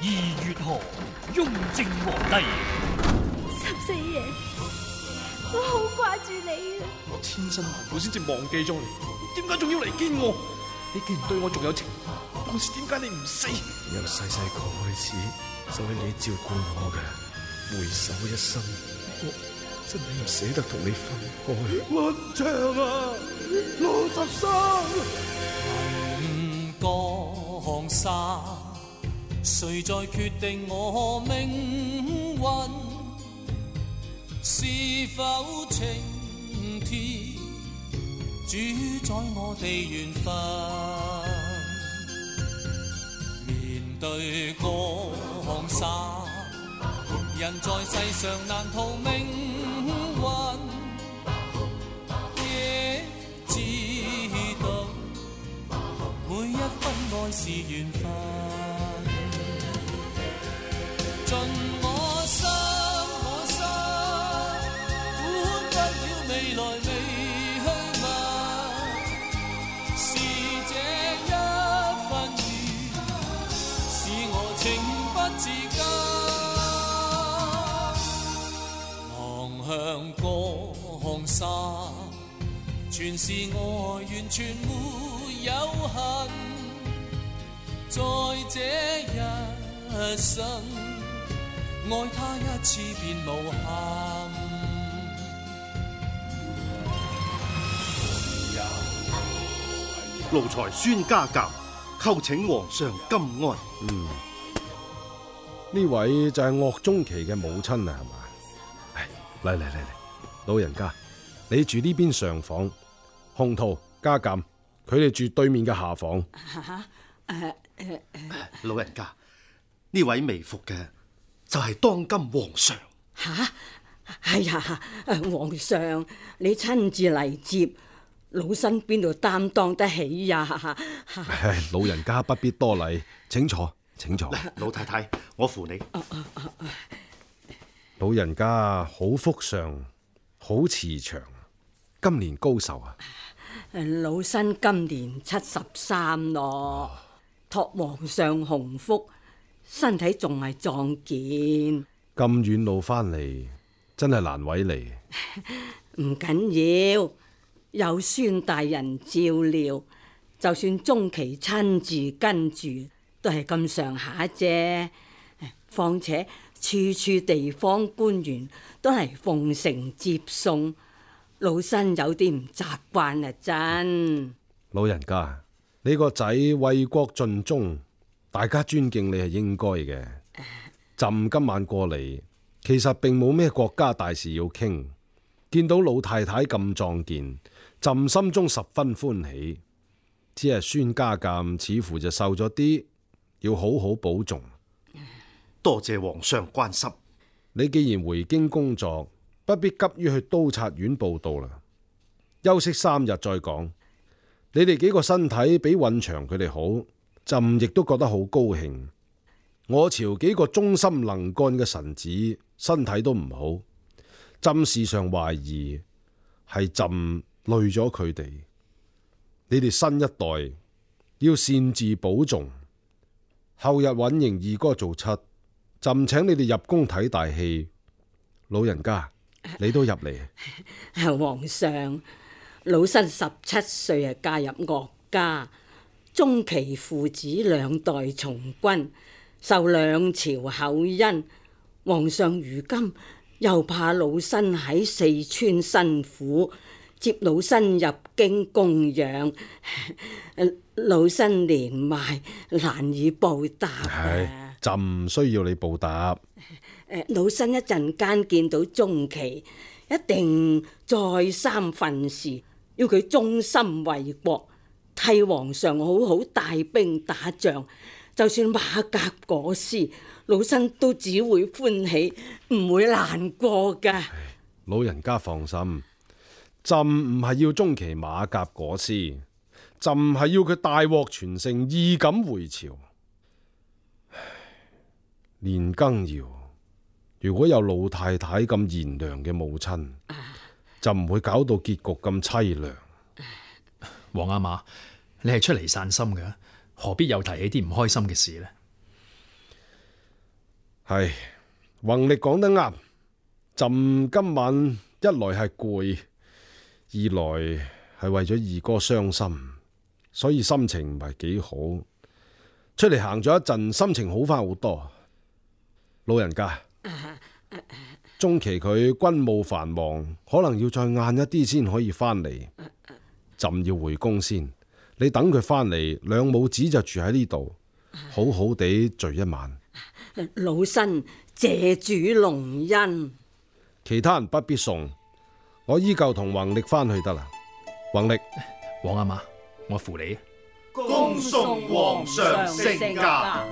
2月河，雍正皇帝。 十四爺，我好掛住你啊！ 我千辛萬苦先至忘記咗你，點解仲要嚟見我？你既然對我仲有情，當時點解你唔死？ 由細細個開始就係你照顧我嘅，回首一生，我真係唔捨得同你分開。 溫祥啊 ，60江山，誰在決定我命運？是否青天主宰我哋緣分？面對江山，人在世上難逃命運，亦知道每一分愛是緣分。盡我心，管不了未來未去問，是這一份緣，使我情不自禁。望向江山，全是愛，完全沒有恨，在這一生愛他一次便無憾。 奴才孫家鑑叩請皇上金安。 呢位就係岳鍾琪嘅母親啦，係嘛？嚟，老人家，你住呢邊上房，洪圖、家鑑佢哋住對面嘅下房。 老人家，呢位微服嘅就係當今皇上。 係啊，皇上你親自嚟接，老身邊度擔當得起呀？ 老人家不必多禮，請坐，請坐。 老太太，我扶你。 老人家好福相，好慈祥，今年高壽啊？ 老身今年73咯，託皇上洪福，身體仲係壯健。 咁遠路翻嚟，真係難為你。 唔緊要，有孫大人照料，就算鍾琪親自跟住，都係咁上下啫。況且處處地方官員都係奉承接送，老身有啲唔習慣啊！真老人家，你個仔為國盡忠，大家尊敬你係應該嘅。朕今晚過嚟，其實並冇咩國家大事要傾，見到老太太咁壯健，朕心中十分歡喜。只係孫家鑑似乎就瘦咗啲，要好好保重。 多謝皇上關心。 你既然回京工作，不必急於去督察院報到啦，休息3日再講。你哋幾個身體比允祥佢哋好，朕亦都覺得好高興。我朝幾個忠心能幹嘅臣子身體都唔好，朕時常懷疑係朕累咗佢哋。你哋新一代要擅自保重，後日允迎二哥做七，朕請你哋入宮睇大戲。老人家，你都入嚟。 皇上，老身17歲加入岳家，鍾琪父子2代從軍，受2朝厚恩。皇上如今又怕老身喺四川辛苦，接老身入京供養，老身年邁難以報答。 朕唔需要你報答。 老身一陣間見到鍾琪，一定再三訓示，要佢忠心為國，替皇上好好帶兵打仗。就算馬甲裹屍，老身都只會歡喜，唔會難過噶。 老人家放心，朕唔係要鍾琪馬甲裹屍，朕係要佢大獲全勝，衣錦回朝。年羹堯，如果有老太太咁賢良嘅母親，就唔會搞到結局咁淒涼。 皇阿瑪，你係出嚟散心嘅，何必又提起啲唔開心嘅事呢？ 係，弘曆講得啱。朕今晚一來係攰，二來係為咗二哥傷心，所以心情唔係幾好。出嚟行咗一陣，心情好翻好多。老人家，中期佢軍務繁忙，可能要再晏一啲先可以翻嚟。朕要回宮先，你等佢翻嚟，兩母子就住喺呢度，好好地聚一晚。 老身謝主隆恩。 其他人不必送，我依舊同弘曆翻去得啦。弘曆， 皇阿瑪，我扶你。 恭送皇上聖駕。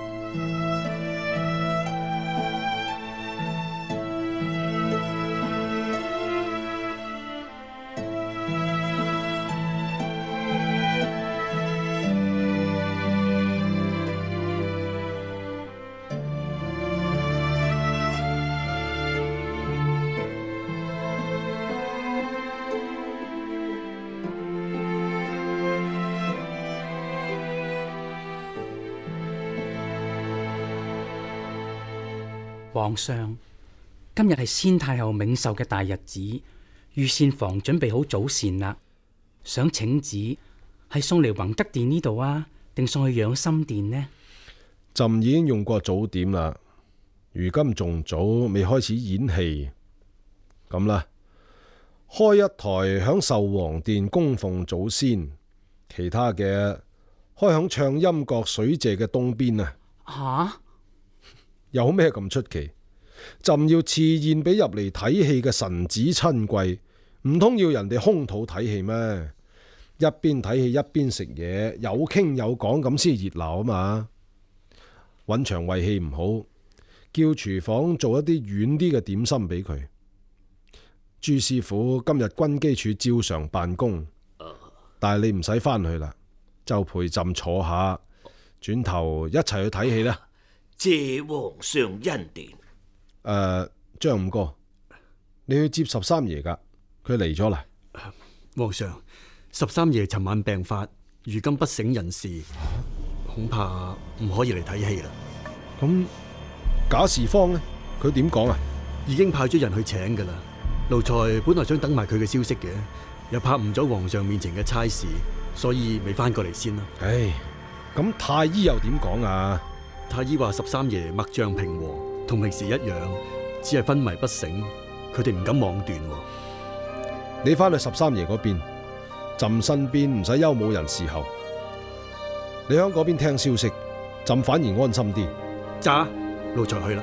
皇上，今日係先太后冥壽嘅大日子，御膳房準備好早膳啦。想請旨係送嚟弘德殿呢度啊，定送去養心殿呢？ 朕已經用過早點啦，如今仲早，未開始演戲。咁啦，開一台響壽皇殿供奉祖先，其他嘅開響暢音閣水榭嘅東邊啊。 吓？ 有咩咁出奇？朕要賜宴俾入嚟睇戲嘅臣子親貴，唔通要人哋空肚睇戲咩？一邊睇戲一邊食嘢，有傾有講咁先熱鬧啊嘛！允祥胃氣唔好，叫廚房做一啲軟啲嘅點心俾佢。朱師傅今日軍機處照常辦公，但係你唔使翻去啦，就陪朕坐下，轉頭一齊去睇戲啦。 謝皇上恩典。 張五哥，你去接十三爺噶，佢嚟咗啦。 皇上，十三爺尋晚病發，如今不省人事，恐怕唔可以嚟睇戲啦。 咁賈士芳呢？佢點講啊？ 已經派咗人去請噶啦。奴才本來想等埋佢嘅消息嘅，又怕誤咗皇上面前嘅差事，所以未翻過嚟先啦。 唉，咁太醫又點講啊？ 太醫話十三爺脈象平和，同平時一樣，只係昏迷不醒，佢哋唔敢妄斷。 你翻去十三爺嗰邊，朕身邊唔使憂冇人侍候。你響嗰邊聽消息，朕反而安心啲。 咋？奴才去啦。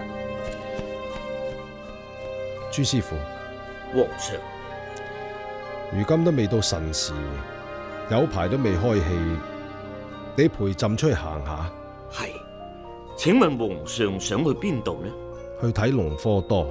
朱師傅， 皇上， 如今都未到辰時，有排都未開戲，你陪朕出去行下。 係。請問皇上想去邊度呢？ 去睇隆科多。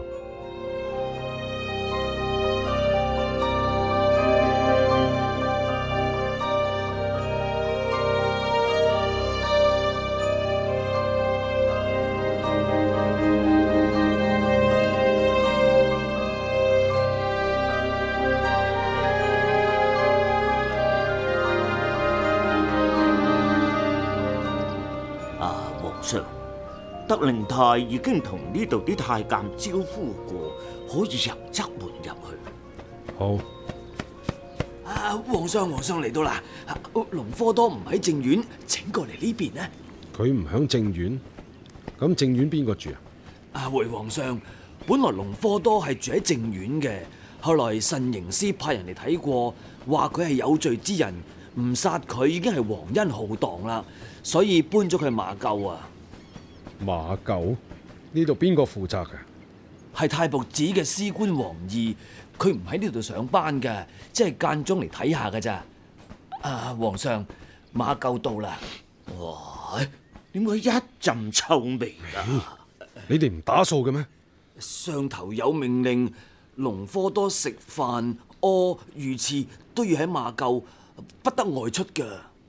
皇上。德令太已經同呢度啲太監招呼過，可以由側門入去。 好。 皇上嚟到啦！隆科多唔喺正院，請過嚟呢邊呢。 佢唔響正院，咁正院邊個住啊？ 回皇上，本來隆科多係住喺正院嘅，後來慎刑司派人嚟睇過，話佢係有罪之人，唔殺佢已經係皇恩浩蕩啦，所以搬咗佢馬廄啊。 馬廄？呢度邊個負責㗎？ 係太僕寺嘅司官王義，佢唔喺呢度上班嘅，即係間中嚟睇下㗎咋。皇上，馬廄到啦。 哇！點解一陣臭味㗎？ 你哋唔打掃嘅咩？ 上頭有命令，隆科多食飯、屙、御廁都要喺馬廄，不得外出㗎。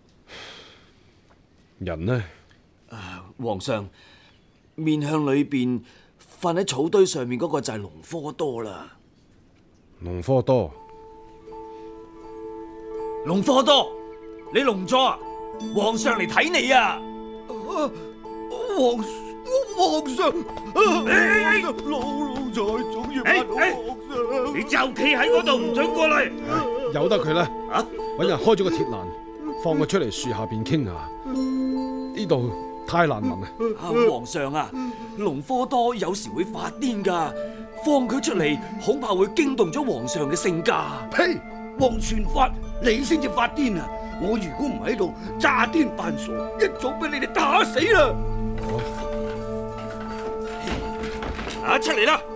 人呢？ 皇上，面向裏邊瞓喺草堆上面嗰個就係隆科多啦。 隆科多， 隆科多，你聾咗啊？皇上嚟睇你啊！ 皇上，奴才總要拜到皇上。 你就企喺嗰度唔准過嚟。 由得佢啦，搵人開咗個鐵欄，放佢出嚟樹下邊傾下。呢度太難聞啦。 皇上啊，隆科多有時會發癲噶，放佢出嚟恐怕會驚動咗皇上嘅性格。 呸！黃傳法，你先至發癲啊！我如果唔喺度詐癲扮傻，一早俾你哋打死啦！ 出嚟啦！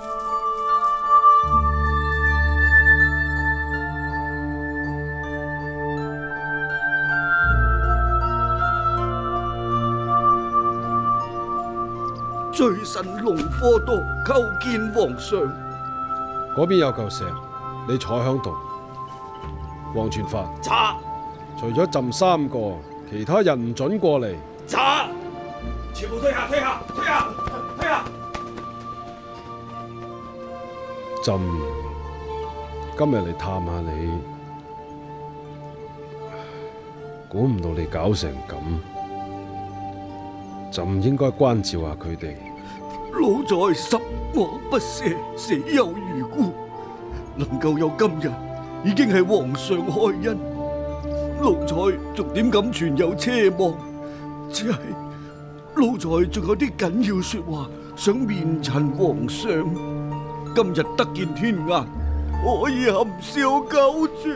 罪臣隆科多叩見皇上。 嗰邊有嚿石，你坐響度。黃傳法， 查！ 除咗朕3個，其他人唔准過嚟。 查！全部退下，退下，退下，退下！ 朕今日嚟探下你，估唔到你搞成咁，朕應該關照下佢哋。 老在十惡不赦，死有餘辜。能夠有今日，已經係皇上開恩。奴才仲點敢存有奢望？只係奴才仲有啲緊要說話想面陳皇上。今日得見天顏，可以含笑九泉。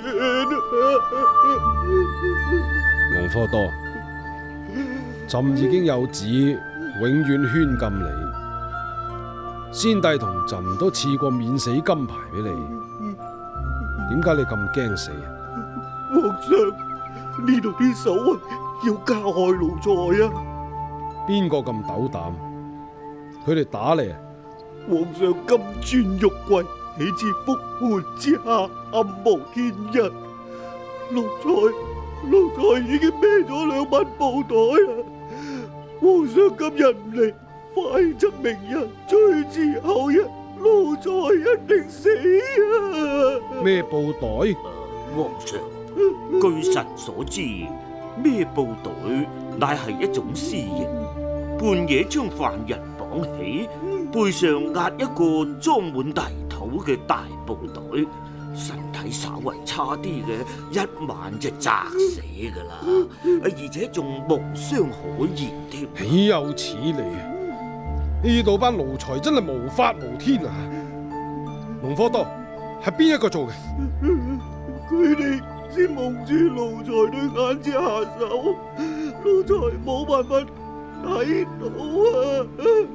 隆科多，朕已經有旨永遠圈禁你。先帝同朕都賜過免死金牌俾你，點解你咁驚死啊？ 皇上，呢度啲守衛要加害奴才啊！ 邊個咁斗膽？佢哋打你啊！ 皇上金尊玉貴，豈知覆盤之下，暗無天日。奴才已經孭咗2萬布袋啦！皇上今日唔嚟，快則明日，追遲後日，奴才一定死啊！ 咩布袋？ 皇上，據臣所知，咩布袋乃係一種私刑，半夜將犯人綁起，背上壓一個裝滿泥土嘅大布袋，身體稍為差啲嘅，1晚就砸死噶啦，而且仲無傷可言添。 豈有此理！呢度班奴才真係無法無天啊！隆科多係邊一個做嘅？ 佢哋先蒙住奴才對眼之下手，奴才冇辦法睇到啊！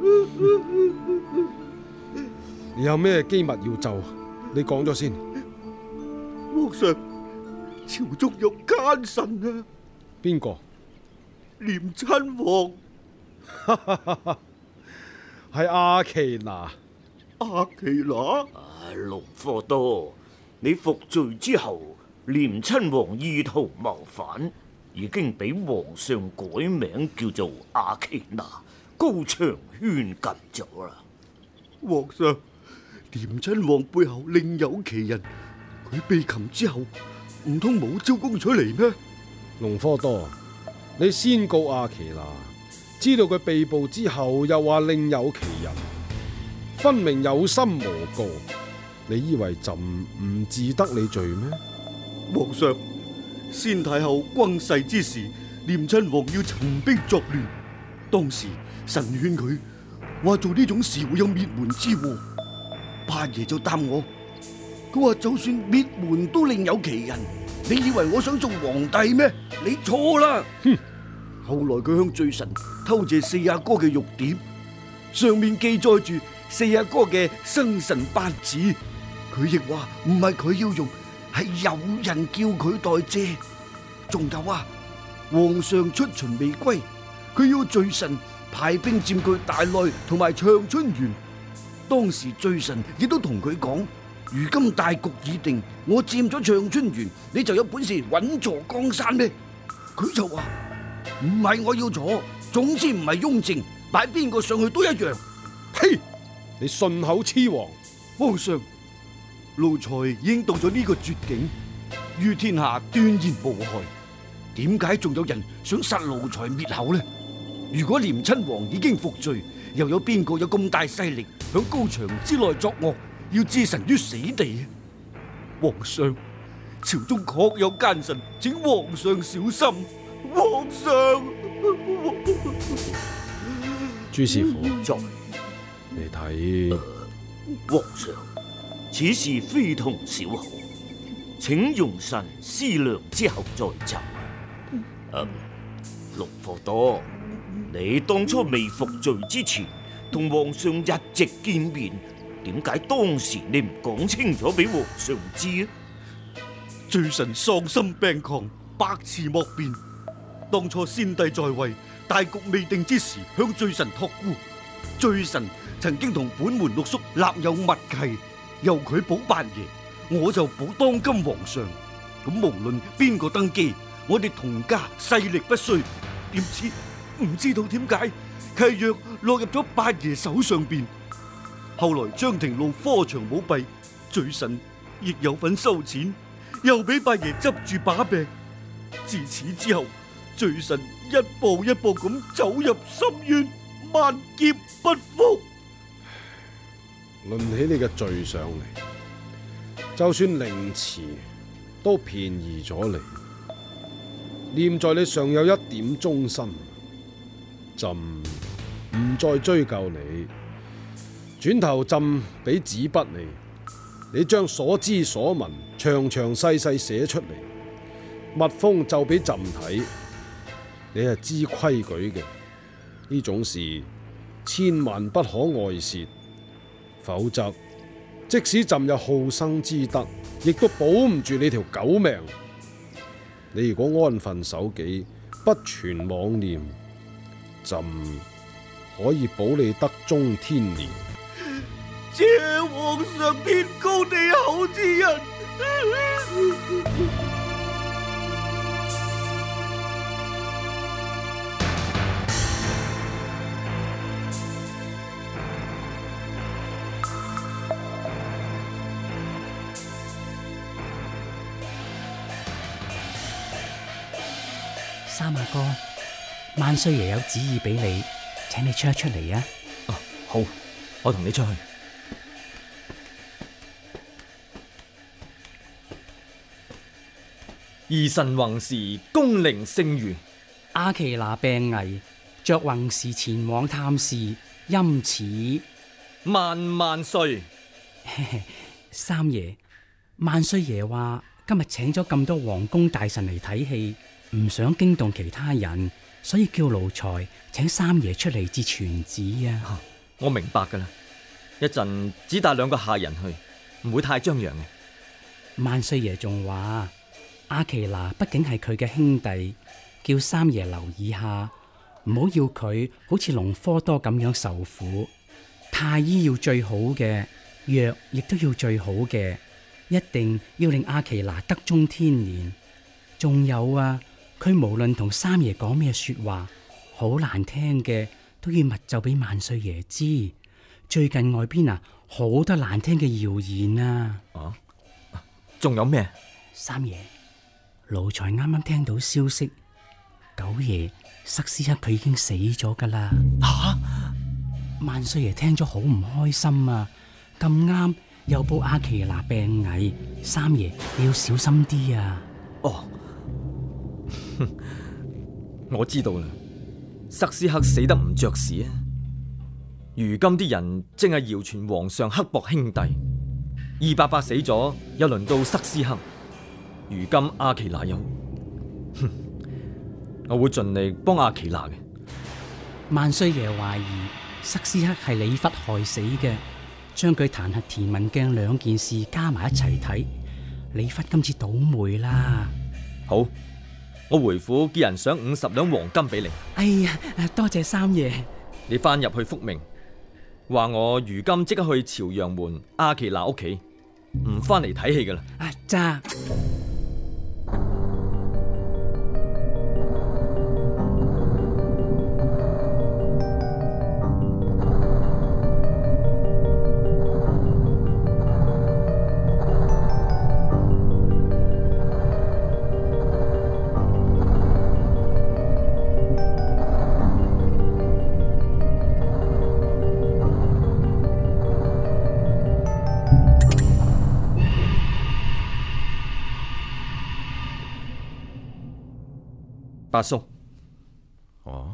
你有咩機密要奏？你講咗先。 皇上，朝中有奸臣啊！ 邊個？ 廉親王。 係阿奇娜。 阿奇娜？ 隆科多，你服罪之後，廉親王意圖謀反，已經俾皇上改名叫做阿奇娜，高牆圈禁咗啦。 皇上，廉親王背後另有其人，佢被擒之後，唔通冇招供出嚟咩？ 隆科多，你先告阿奇娜，知道佢被捕之後，又話另有其人，分明有心誣告。你以為朕唔治得你罪咩？ 皇上，先太后轟逝之時，廉親王要陳兵作亂，當時臣勸佢話做呢種事會有滅門之禍，八爺就答我，佢話就算滅門都另有其人，你以為我想做皇帝咩？你錯啦！哼！後來佢向罪臣偷借四阿哥嘅玉碟，上面記載住四阿哥嘅生辰八字，佢亦話唔係佢要用，係有人叫佢代借。仲有啊，皇上出巡未歸，佢要罪臣派兵佔據大內同埋長春園。當時罪臣亦都同佢講，如今大局已定，我佔咗長春園，你就有本事穩坐江山咩？佢就話唔係我要坐，總之唔係雍正，擺邊個上去都一樣。 呸！你信口雌黃！ 皇上，奴才已經到咗呢個絕境，於天下斷然無害，點解仲有人想殺奴才滅口呢？ 如果廉親王已經服罪，又有邊個有咁大勢力響高牆之內作惡，要置臣於死地？皇上，朝中確有奸臣，請皇上小心。皇上， 朱師傅， 在你睇， 皇上，此事非同小可，請容臣思量之後再奏。龍貨多，你當初未服罪之前，同皇上一直見面，點解當時你唔講清楚俾皇上知啊？ 罪臣喪心病狂，百詞莫辯。當初先帝在位，大局未定之時，向罪臣託孤。罪臣曾經同本門六叔立有默契，由佢保八爺，我就保當今皇上。咁無論邊個登基，我哋同家勢力不衰。點知唔知道點解契約落入咗八爺手上邊。後來張廷路科場舞弊，罪臣亦有份收錢，又俾八爺執住把柄。自此之後，罪臣一步一步咁走入深淵，萬劫不復。 論起你嘅罪上嚟，就算凌遲都便宜咗你。念在你尚有一點忠心，朕唔再追究你。轉頭朕俾紙筆你將所知所聞詳詳細細寫出嚟，密封就俾朕睇。你係知規矩嘅，呢種事千萬不可外泄，否則即使朕有好生之德，亦都保唔住你條狗命。你如果安分守己，不存妄念，朕可以保你德終天年。 謝皇上天高地厚之人。 三阿哥，萬歲爺有旨意俾你，請你出一出嚟啊！ 哦，好，我同你出去。 兒臣弘時恭聆聖諭， 阿奇娜病危，着弘時前往探視，因此萬萬歲。 三爺，萬歲爺話今日請咗咁多皇宮大臣嚟睇戲，唔想驚動其他人，所以叫奴才請三爺出嚟接傳旨啊！ 我明白噶啦，一陣只帶2個下人去，唔會太張揚嘅。 萬歲爺仲話阿奇娜畢竟係佢嘅兄弟，叫三爺留意下，唔好要佢好似龍科多咁樣受苦。太醫要最好嘅，藥亦都要最好嘅，一定要令阿奇娜德終天年。仲有啊，佢無論同三爺講咩說話，好難聽嘅都要密奏俾萬歲爺知。最近外邊好多難聽嘅謠言啊！ 仲有咩？ 三爺，奴才啱啱聽到消息，九爺塞斯克佢已經死咗噶啦！萬歲爺聽咗好唔開心啊！咁啱又報阿奇娜病危，三爺你要小心啲啊！ 哦，我知道啦，塞斯克死得唔着時啊！如今啲人正係謠傳皇上刻薄兄弟，288死咗，又輪到塞斯克。如今阿奇娜有，我會盡力幫阿奇娜嘅。 萬歲爺懷疑塞斯克係李弗害死嘅，將佢彈劾田文鏡2件事加埋一齊睇，李弗今次倒霉啦。 好，我回府叫人賞50兩黃金俾你。 哎呀，多謝三爺。 你翻入去復命，話我如今即刻去朝陽門阿奇娜屋企，唔翻嚟睇戲噶啦。 咋？ 八叔， 哦，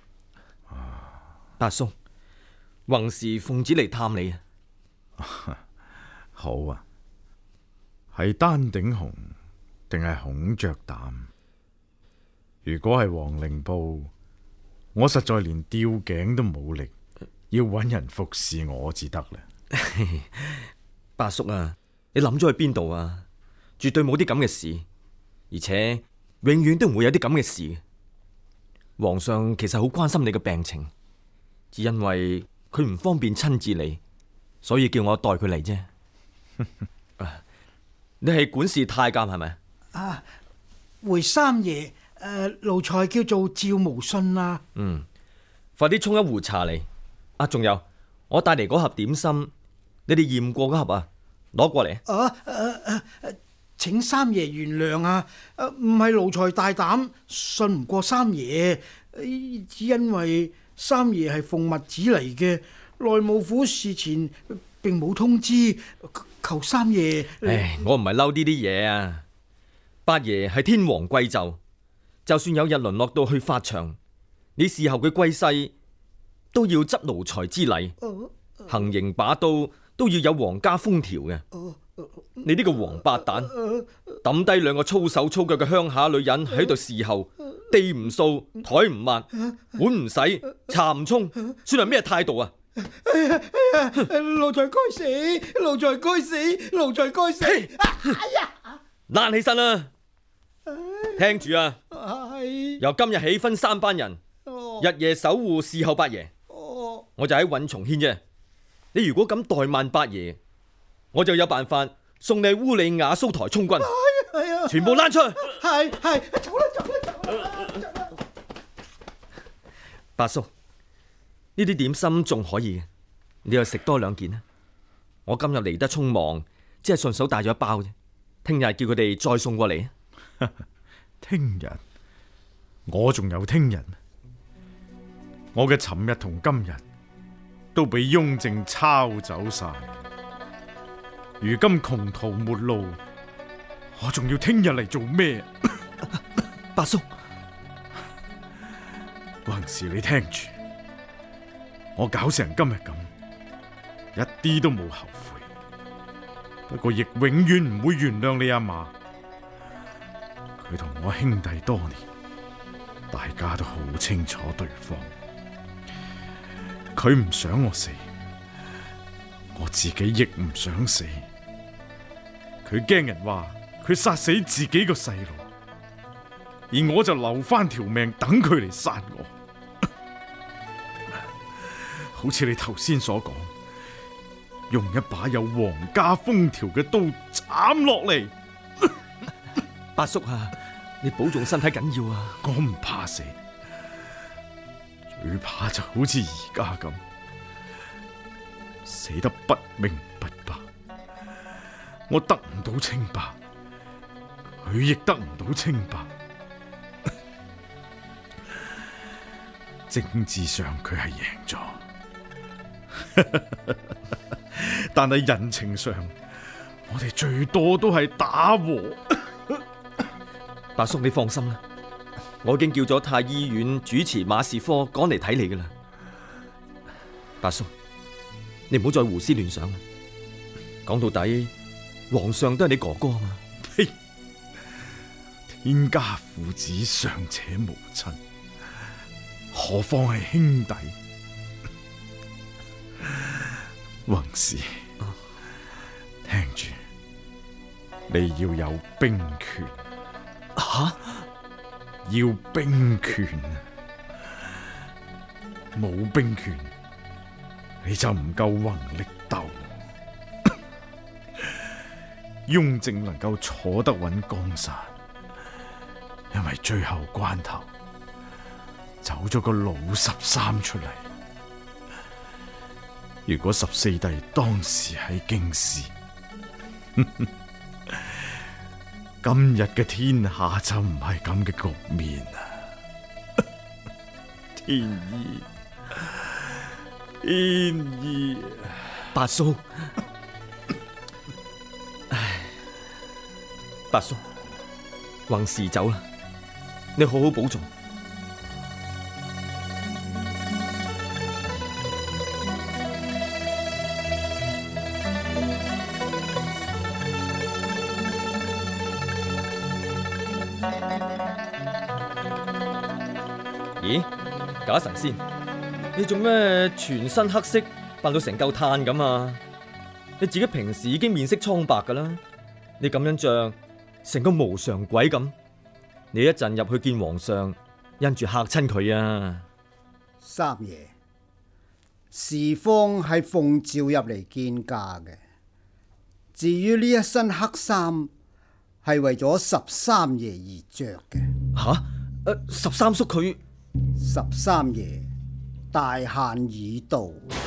八叔，宏時奉旨嚟探你啊！ 好啊，係丹頂紅定係孔雀膽？如果係黃陵布，我實在連吊頸都冇力，要揾人服侍我至得啦。 八叔啊，你諗咗去邊度啊？絕對冇啲咁嘅事，而且永遠都唔會有啲咁嘅事。皇上其實好關心你嘅病情，只因為佢唔方便親自嚟，所以叫我代佢嚟啫。你係管事太監係咪？ 啊，回三爺，奴才叫做趙無信啊。 快啲沖一壺茶嚟。啊，仲有，我帶嚟嗰盒點心，你哋驗過嗰盒啊，攞過嚟。 請三爺原諒啊，唔係奴才大膽，信唔過三爺，只因為三爺係奉密旨嚟嘅，內務府事前並冇通知，求三爺。 我唔係嬲呢啲嘢啊，八爺係天皇貴胄，就算有日淪落到去法場，你侍候佢歸西，都要執奴才之禮，行刑把刀都要有皇家封條嘅。你呢個王八蛋，抌低兩個粗手粗腳嘅鄉下女人喺度侍候，地唔掃，台唔抹，碗唔洗，茶唔沖，算係咩態度啊？ 奴才該死，奴才該死，奴才該死！哎呀， 爛起身啦！聽住啊，由今日起分三班人，日夜守護侍候八爺。我就喺尹松軒啫。你如果敢怠慢八爺，我就有辦法送你烏里雅蘇台充軍，全部拉出去。 係，走啦！ 八叔，呢啲點心仲可以嘅，你又食多兩件啦。我今日嚟得匆忙，只係順手帶咗一包啫。聽日叫佢哋再送過嚟。 聽日？我仲有聽日？我嘅尋日同今日都俾雍正抄走晒。如今窮途末路，我仲要聽日嚟做咩？ 八叔， 宏時你聽住，我搞成今日咁，一啲都冇後悔，不過亦永遠唔會原諒你阿嫲。佢同我兄弟多年，大家都好清楚對方。佢唔想我死，我自己亦唔想死。佢驚人話佢殺死自己個細路，而我就留翻條命等佢嚟殺我。好似你頭先所講，用一把有皇家封條嘅刀斬落嚟。 八叔啊，你保重身體緊要啊！ 我唔怕死，最怕就好似而家咁，死得不明不白。我得唔到清白，佢亦得唔到清白。政治上佢係贏咗，但係人情上，我哋最多都係打和。 八叔，你放心啦，我已經叫咗太醫院主持馬士科趕嚟睇你噶啦。八叔，你唔好再胡思亂想啦。講到底，皇上都係你哥哥啊嘛。 呸！天家父子尚且無親，何況係兄弟？宏時，聽住，你要有兵權。 吓！ 要兵權，冇兵權你就唔夠宏力鬥。雍正能夠坐得穩江山，因為最後關頭走咗個老13出嚟。如果14弟當時喺京師，今日嘅天下就唔係咁嘅局面啊！天意，天意， 八叔，唉，八叔，宏時走啦， 你好好保重。咦，賈神仙，你做咩全身黑色，扮到成嚿炭咁啊？你自己平時已經面色蒼白噶啦，你咁樣着，成個無常鬼咁。你一陣入去見皇上，因住嚇親佢啊！ 三爺，時方係奉召入嚟見駕嘅。至於呢一身黑衫，係為咗13爺而着嘅。 吓，13叔佢 13爺大限已到。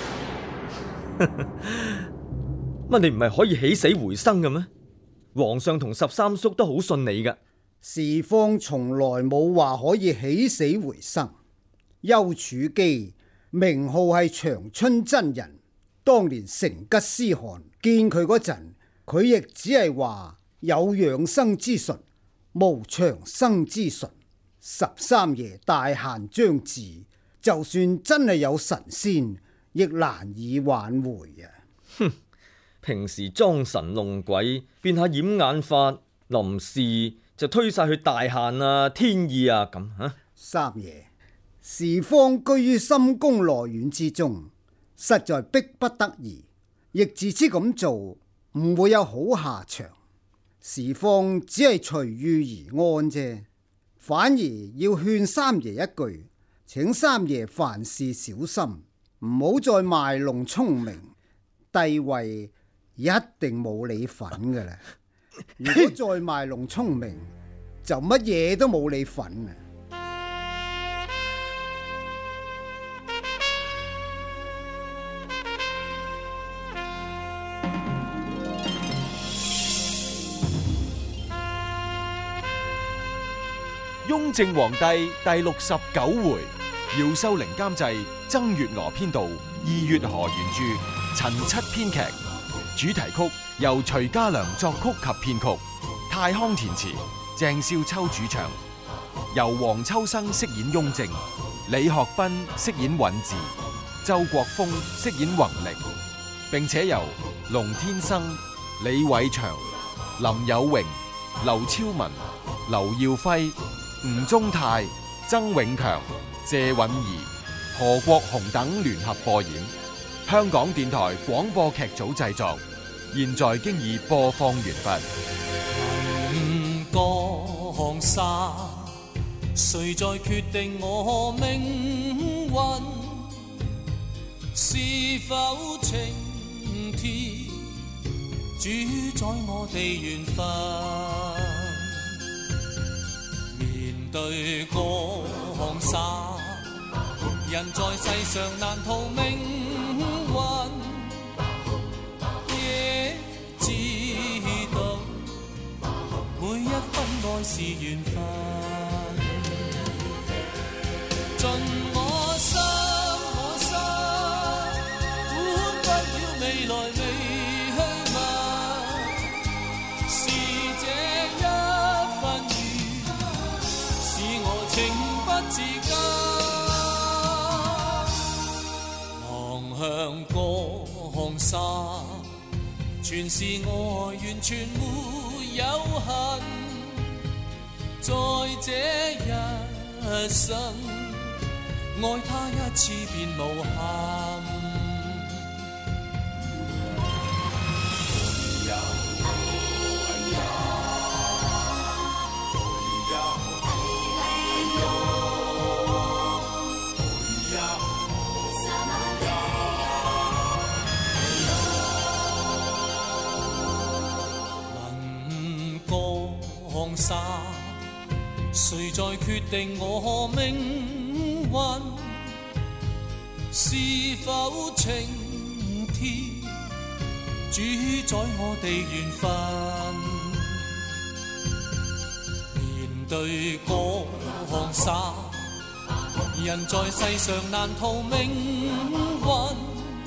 乜你唔係可以起死回生嘅咩？皇上同13叔都好信你噶。 時方從來冇話可以起死回生。丘處機名號係長春真人，當年成吉思汗見佢嗰陣，佢亦只係話有養生之術，無長生之術。13爺大限將至，就算真係有神仙，亦難以挽回啊！ 哼，平時裝神弄鬼，變下掩眼法，臨時就推晒去大限啊、天意啊咁啊！ 三爺，時方居於深宮內院之中，實在逼不得已，亦自知咁做唔會有好下場。時方只係隨遇而安啫，反而要勸三爺一句，請三爺凡事小心，唔好再賣弄聰明，帝位一定冇你份噶啦。如果再賣弄聰明，就乜嘢都冇你份啊！ 雍正皇帝第69回，姚秀玲監製，曾月娥編導，二月河原著，陳七編劇，主題曲由徐家良作曲及編曲，泰康填詞，鄭少秋主唱，由黃秋生飾演雍正，李學斌飾演允治，周國峰飾演弘曆，並且由龍天生、李偉祥、林有榮、劉超文、劉耀輝、吳宗泰、曾永強、謝允儀、何國雄等聯合播演，香港電台廣播劇組製作，現在經已播放完畢。 江山，誰在決定我命運？是否青天主宰我哋緣分？對江山，人在世上難逃命運，亦知道每一分愛是緣分。盡我心，管不了未來未去問，是這一份情不自禁，望向江山，全是愛，完全沒有恨。在這一生，愛他一次便無憾。山，誰在決定我命運？是否青天主宰我哋緣分？面對江山，人在世上難逃命運，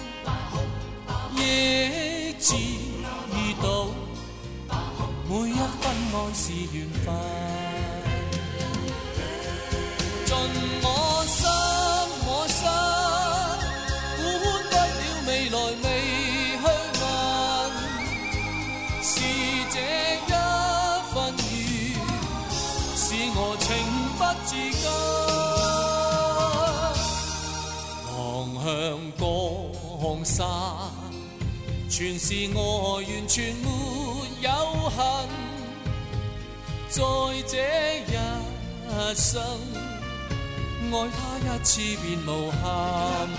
亦知道每一分愛是緣分。 我心，管不了未來未去問，是這一份緣，使我情不自禁。望向江山，全是愛，完全沒有恨，在這一生愛他一次便無憾，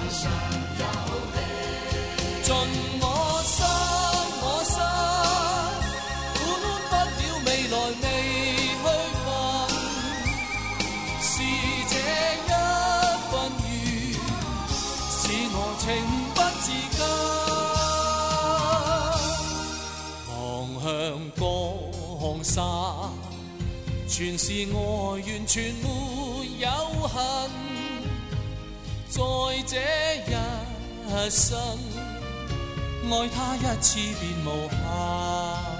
盡我心，管不了未來未去問，是這一份緣，使我情不自禁。望向江山，全是愛，完全沒有恨，在這一生愛他一次便無憾。